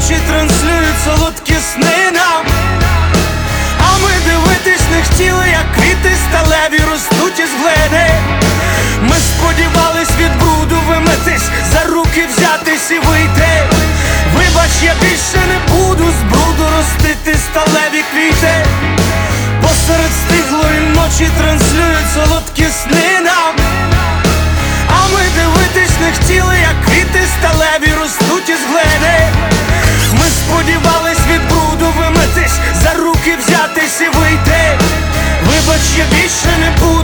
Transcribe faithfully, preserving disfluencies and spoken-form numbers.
ночі транслюють солодкі сни нам, а ми дивитись не хотіли, як квіти сталеві ростуть із глини. Ми сподівались від бруду вимитись, за руки взятись і вийти. Вибач, я більше не буду з бруду ростити сталеві квіти. Посеред стиглої ночі транслюють солодкі сни нам, а ми дивитись не хотіли, як квіти сталеві ростуть із глини. Ми сподівались від бруду вимитись, за руки взятись і вийти. Вибач, я більше не буду